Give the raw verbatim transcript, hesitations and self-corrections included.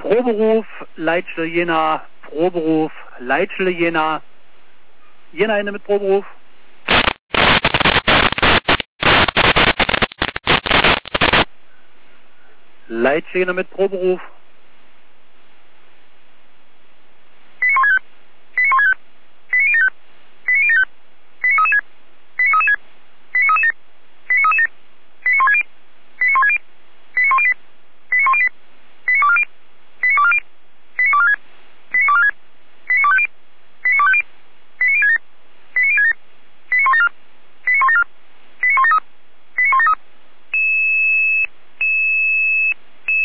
Proberuf, Leitstelle Jena, Proberuf, Leitstelle Jena. Jena Ende mit Proberuf. Leitstelle Jena mit Proberuf.